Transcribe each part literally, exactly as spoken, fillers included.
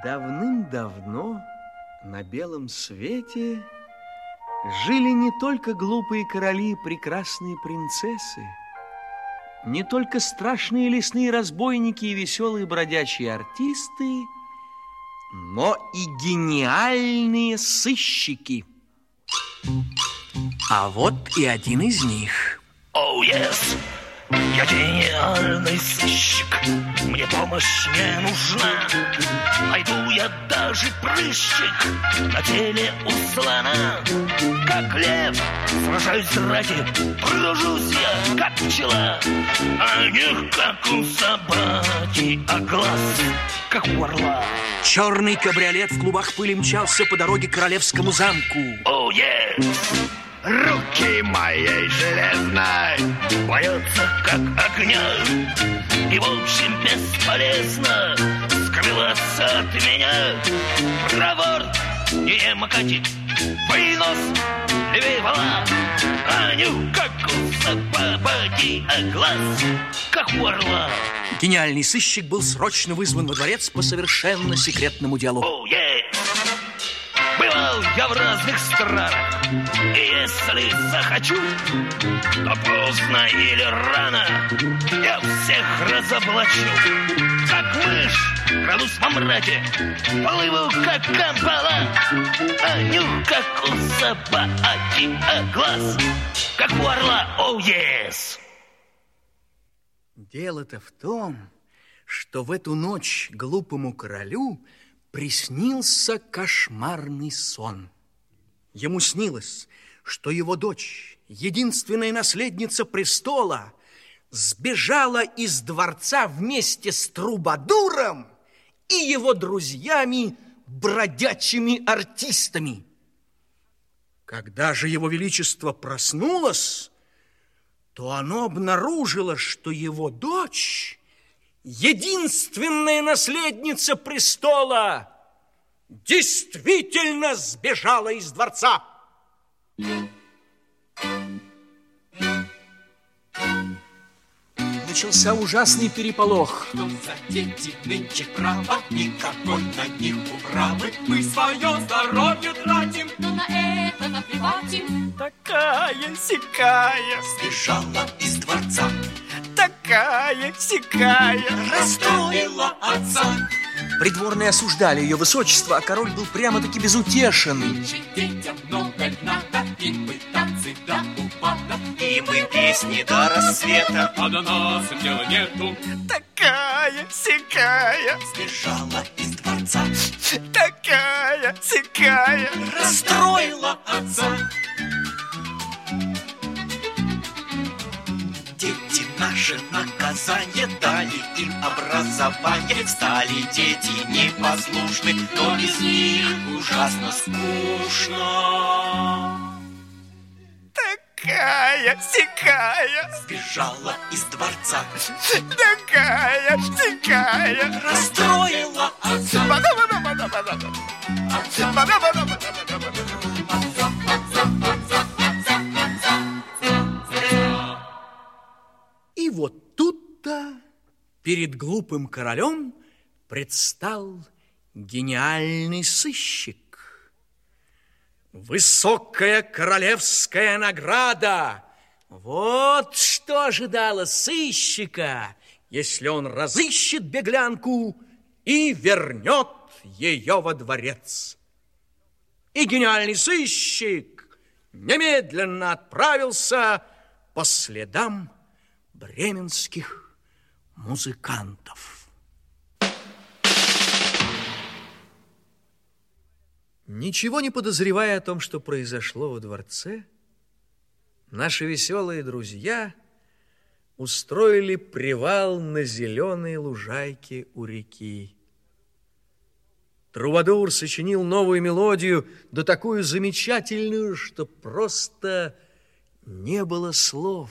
Давным-давно на белом свете жили не только глупые короли и прекрасные принцессы, не только страшные лесные разбойники и веселые бродячие артисты, но и гениальные сыщики. А вот и один из них. Оу, oh, yes! Я гениальный сыщик, мне помощь не нужна. Найду я даже прыщик на теле у слона. Как лев, сражаюсь в драке, тружусь я, как пчела. А не как у собаки, а глаз, как у орла. Черный кабриолет в клубах пыли мчался по дороге к королевскому замку. Оу, oh, yes! Руки моей железной боятся, как огня. И, в общем, бесполезно скрываться от меня. Проворт, не макати, вынос, левее вала. А нюх, как у собаки, а глаз, как у орла. Гениальный сыщик был срочно вызван во дворец по совершенно секретному делу. Oh, yeah. Бывал я в разных странах, и если захочу, то поздно или рано я всех разоблачу. Как мышь, крадусь во мраке, плыву, как камбала. А нюх, как у собаки, а глаз, как у орла. Оу, oh, yes! Дело-то в том, что в эту ночь глупому королю приснился кошмарный сон. Ему снилось, что его дочь, единственная наследница престола, сбежала из дворца вместе с трубадуром и его друзьями, бродячими артистами. Когда же его величество проснулось, то оно обнаружило, что его дочь, единственная наследница престола, действительно сбежала из дворца. Начался ужасный переполох. Что за дети нынче право, никакой на них управы. Мы свое здоровье тратим, но на это наплевать им. Такая-сякая сбежала из дворца. Такая-сякая расстроила отца. Придворные осуждали ее высочество, а король был прямо-таки безутешен. Детям много надо, и мы танцы до упада, и мы песни до рассвета, а до нас дела нету. Такая-сякая сбежала из дворца. Такая-сякая расстроила отца. Дети наши наказание дали им образование. Стали дети непослушны, но без них ужасно скучно. Такая-сякая сбежала из дворца. Такая-сякая расстроила отца. И вот тут-то перед глупым королем предстал гениальный сыщик. Высокая королевская награда. Вот что ожидало сыщика, если он разыщет беглянку и вернет ее во дворец. И гениальный сыщик немедленно отправился по следам бременских музыкантов. Ничего не подозревая о том, что произошло во дворце, наши веселые друзья устроили привал на зеленой лужайке у реки. Трубадур сочинил новую мелодию, да такую замечательную, что просто не было слов.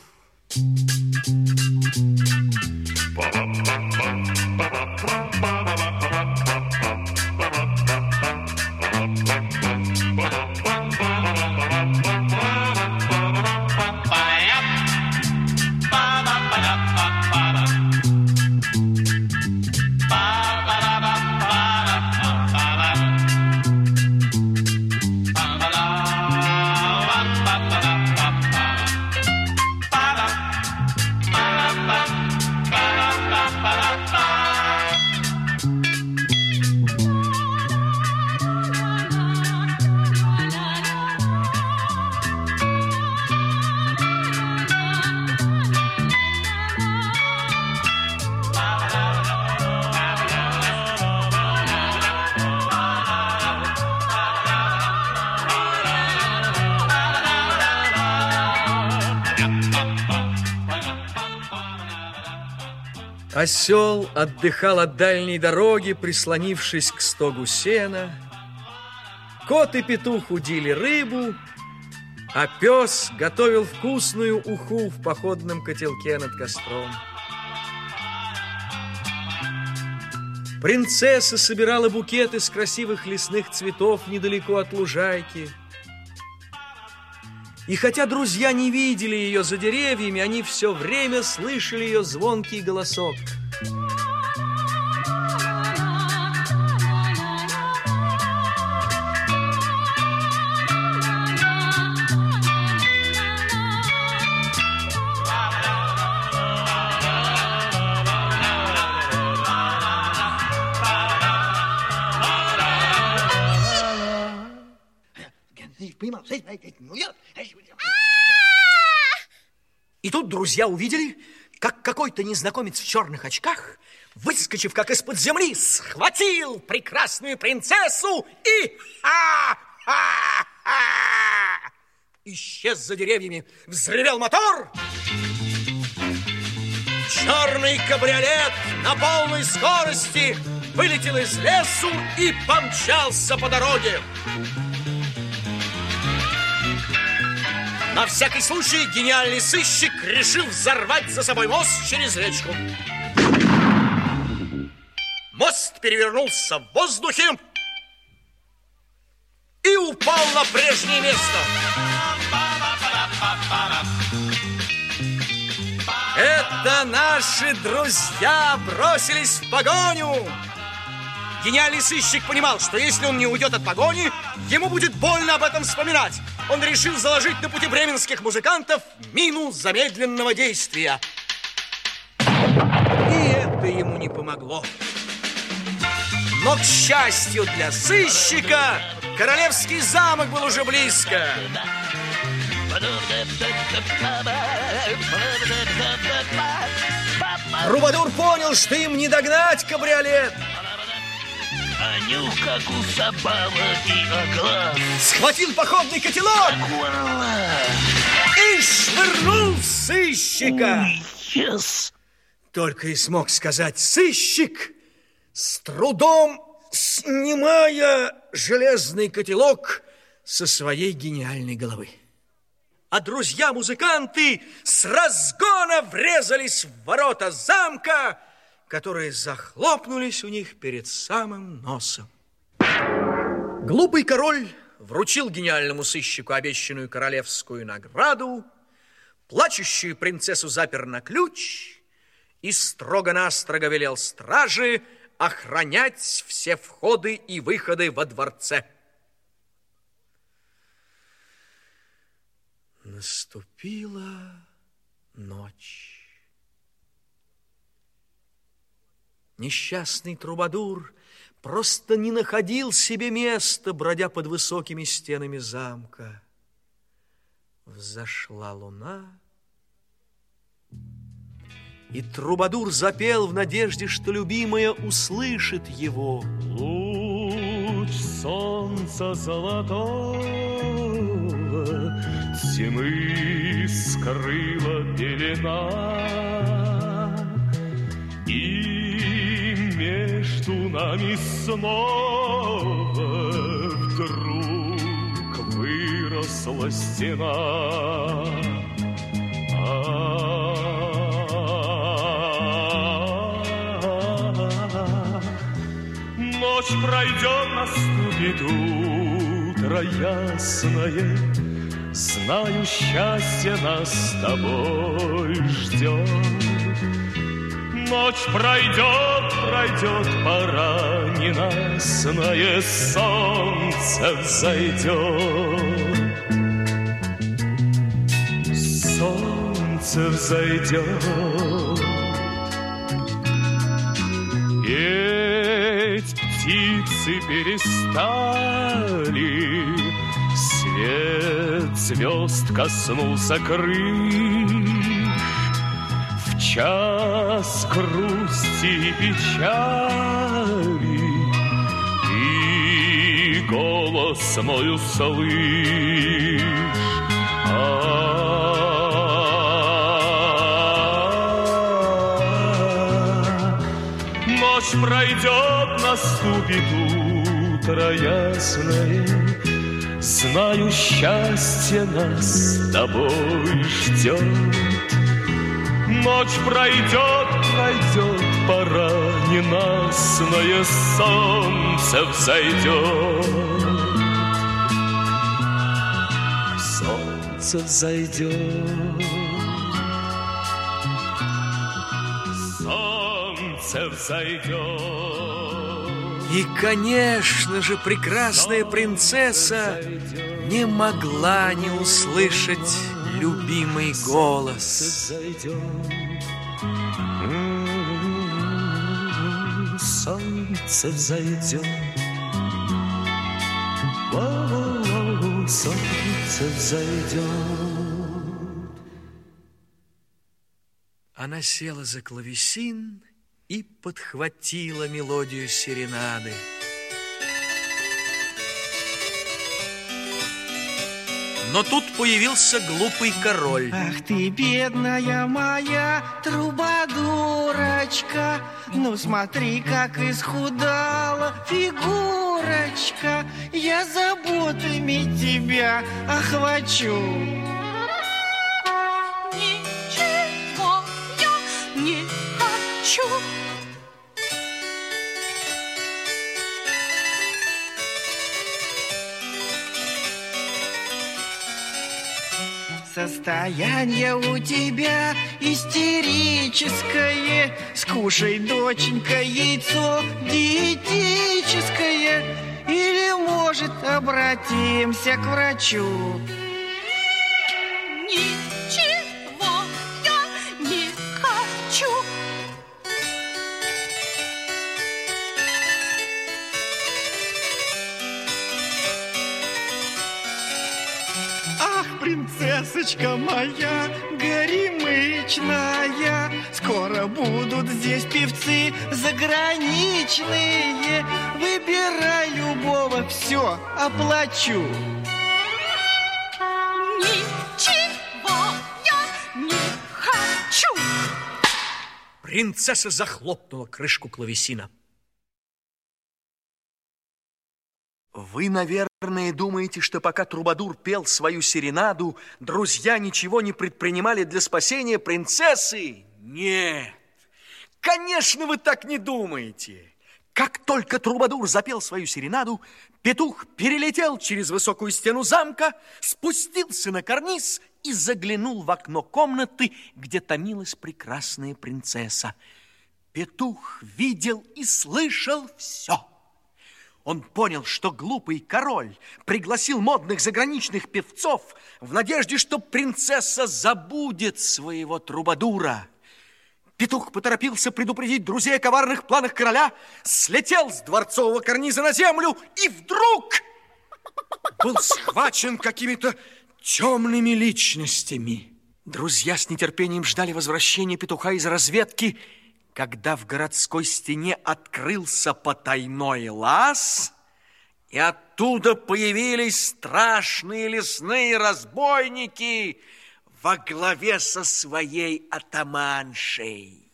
Осел отдыхал от дальней дороги, прислонившись к стогу сена. Кот и петух удили рыбу, а пес готовил вкусную уху в походном котелке над костром. Принцесса собирала букет из красивых лесных цветов недалеко от лужайки. И хотя друзья не видели ее за деревьями, они все время слышали ее звонкий голосок. И тут друзья увидели, как какой-то незнакомец в черных очках, выскочив как из-под земли, схватил прекрасную принцессу и ха-ха-ха! Исчез за деревьями, взревел мотор. Черный кабриолет на полной скорости вылетел из лесу и помчался по дороге. На всякий случай гениальный сыщик решил взорвать за собой мост через речку. Мост перевернулся в воздухе и упал на прежнее место. Это наши друзья бросились в погоню. Гениальный сыщик понимал, что если он не уйдет от погони, ему будет больно об этом вспоминать. Он решил заложить на пути бременских музыкантов мину замедленного действия. И это ему не помогло. Но, к счастью для сыщика, королевский замок был уже близко. Трубадур понял, что им не догнать кабриолет. А нюх, как у собак и оглас. Схватил походный котелок Акула. и швырнул в сыщика. Yes. Только и смог сказать сыщик, с трудом снимая железный котелок со своей гениальной головы. А друзья-музыканты с разгона врезались в ворота замка, которые захлопнулись у них перед самым носом. Глупый король вручил гениальному сыщику обещанную королевскую награду, плачущую принцессу запер на ключ и строго-настрого велел страже охранять все входы и выходы во дворце. Наступила ночь. Несчастный Трубадур просто не находил себе места, бродя под высокими стенами замка. Взошла луна, и Трубадур запел в надежде, что любимая услышит его. Луч солнца золотого тьмы скрыла пелена, и между нами снова вдруг выросла стена. Ночь пройдет, наступит утро ясное, знаю, счастье нас с тобой ждет. Ночь пройдет, пройдет, пора ненастное, солнце взойдет. Солнце взойдет. Петь птицы перестали, свет звезд коснулся крыш. В час грусти и печали ты голос мой услышь. Ночь пройдет, наступит утро ясное. Знаю, счастье нас с тобой ждет. Ночь пройдет, пройдет, пора ненастная, солнце взойдет. Солнце взойдет. Солнце взойдет. И, конечно же, прекрасная принцесса не могла не услышать любимый голос. Солнце взойдет. Солнце взойдет. Она села за клавесин и подхватила мелодию серенады. Но тут появился глупый король. Ах ты, бедная моя трубадурочка, ну смотри, как исхудала фигурочка. Я заботами тебя охвачу. Ничего я не хочу. Состояние у тебя истерическое. Скушай, доченька, яйцо диетическое. Или, может, обратимся к врачу. Ничего я не хочу. Ах, принцессочка моя горемычная, скоро будут здесь певцы заграничные. Выбирай любого, все оплачу. Ничего я не хочу. Принцесса захлопнула крышку клавесина. Вы, наверное, думаете, что пока Трубадур пел свою серенаду, друзья ничего не предпринимали для спасения принцессы? Нет, конечно, вы так не думаете. Как только Трубадур запел свою серенаду, петух перелетел через высокую стену замка, спустился на карниз и заглянул в окно комнаты, где томилась прекрасная принцесса. Петух видел и слышал все. Он понял, что глупый король пригласил модных заграничных певцов в надежде, что принцесса забудет своего Трубадура. Петух поторопился предупредить друзей о коварных планах короля, слетел с дворцового карниза на землю и вдруг был схвачен какими-то темными личностями. Друзья с нетерпением ждали возвращения петуха из разведки, когда в городской стене открылся потайной лаз, и оттуда появились страшные лесные разбойники во главе со своей атаманшей.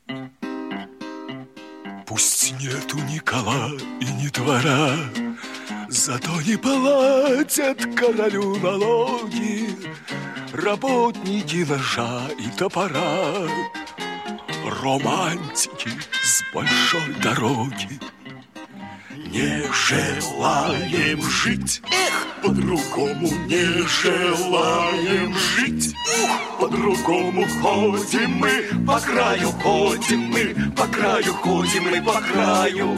Пусть нету ни кола и ни двора, зато не платят королю налоги работники ножа и топора. Романтики с большой дороги. Не желаем жить, эх, по-другому не желаем жить. Ух, по-другому ходим мы, по краю ходим мы, по краю ходим мы, по краю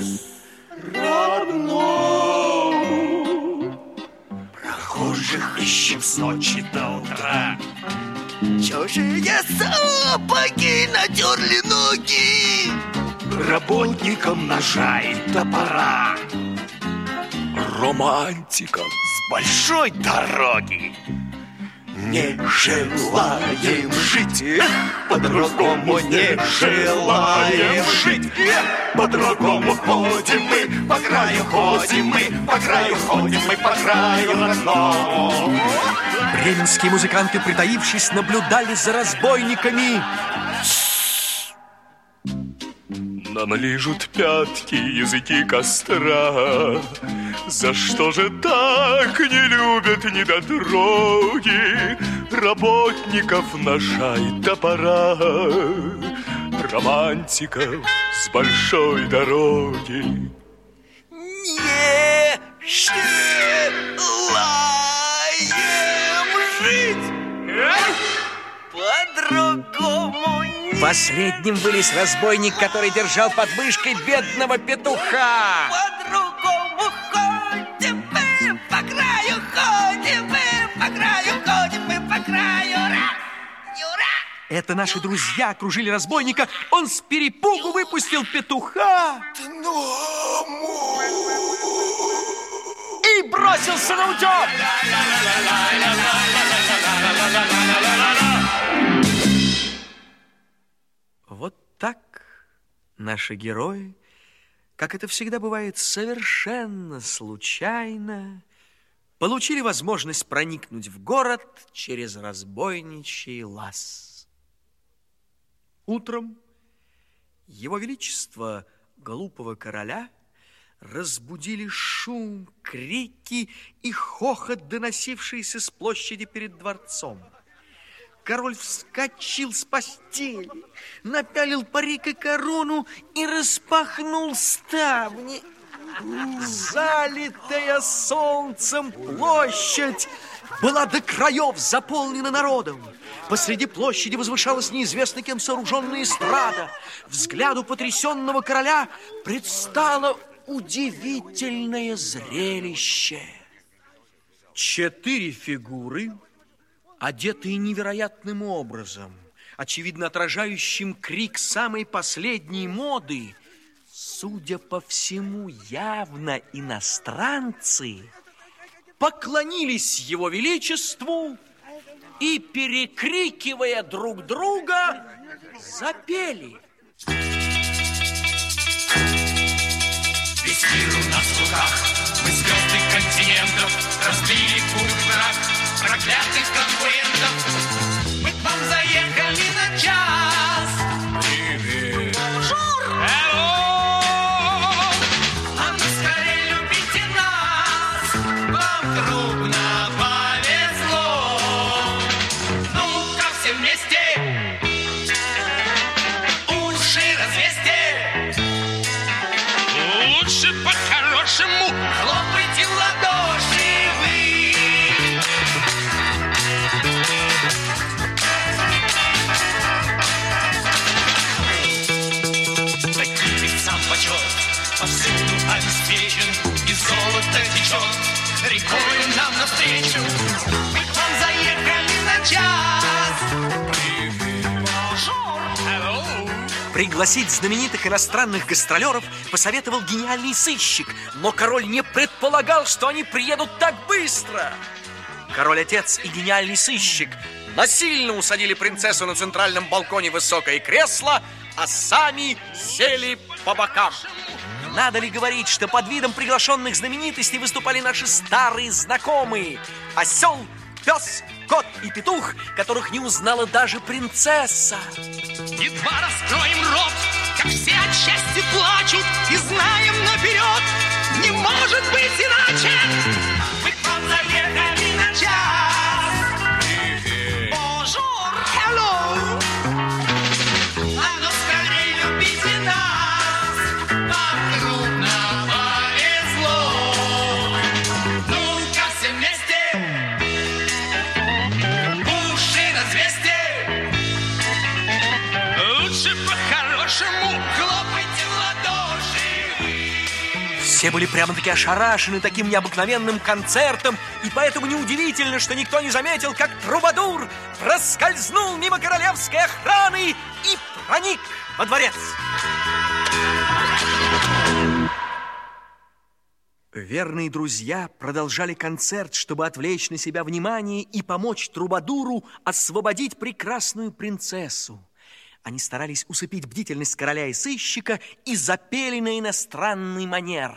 родному. Прохожих ищем с ночи до утра. Чужие сапоги натерли ноги Работникам ножа и топора, романтикам с большой дороги. Не желаем жить, эх, по-другому не желаем жить, эх, по-другому ходим мы, по краю ходим мы, по краю ходим мы, по краю родному. Бременские музыканты, притаившись, наблюдали за разбойниками. Нам лижут пятки языки костра. За что же так не любят недотроги работников ножа и топора, романтиков с большой дороги? Не желаем жить по-другому. Последним вылез разбойник, который держал под мышкой бедного петуха. По-другому ходим мы по краю, ходим мы по краю, ходим мы по краю. Ура! Ура! Это наши друзья окружили разбойника. Он с перепугу выпустил петуха и бросился на утек. Вот так наши герои, как это всегда бывает совершенно случайно, получили возможность проникнуть в город через разбойничий лаз. Утром его величество глупого короля разбудили шум, крики и хохот, доносившиеся с площади перед дворцом. Король вскочил с постели, напялил парик и корону и распахнул ставни. Залитая солнцем площадь была до краев заполнена народом. Посреди площади возвышалась неизвестно кем сооруженная эстрада. Взгляду потрясенного короля предстало удивительное зрелище. Четыре фигуры, одетые невероятным образом, очевидно отражающим крик самой последней моды, судя по всему, явно иностранцы, поклонились его величеству и, перекрикивая друг друга, запели. Весь мир у нас в руках, мы звезды континентов, разбили путь враг проклятых конкурентов. Мы к вам заехали на час. Привет. Бонжур. Hello. А ну скорее любите нас, вам трудно повезло. Ну-ка все вместе уши развесьте. Лучше по-хорошему хлопайте в ладоши вы. Таким певцам почет повсюду обеспечен, и золото течет рекой нам навстречу. Мы к вам заехали на час. Bonjour. Hello. Пригласить знаменитых иностранных гастролеров посоветовал гениальный сыщик, но король не предполагал, что они приедут так быстро. Король-отец и гениальный сыщик насильно усадили принцессу на центральном балконе в высокое кресло, а сами сели по бокам. Надо ли говорить, что под видом приглашенных знаменитостей выступали наши старые знакомые: осел, пес, кот и петух, которых не узнала даже принцесса. Едва раскроем рот, как все от счастья плачут, и знаем наперед, не может быть иначе. Мы к вам заехали на час. Bonjour. Hello. А ну скорее любите нас, вам трудно повезло. Ну-ка все вместе уши развесьте. Лучше по-хорошему хлопайте в ладоши. Все были прямо-таки ошарашены таким необыкновенным концертом, и поэтому неудивительно, что никто не заметил, как трубадур проскользнул мимо королевской охраны и проник во дворец. Верные друзья продолжали концерт, чтобы отвлечь на себя внимание и помочь трубадуру освободить прекрасную принцессу. Они старались усыпить бдительность короля и сыщика и запели на иностранный манер.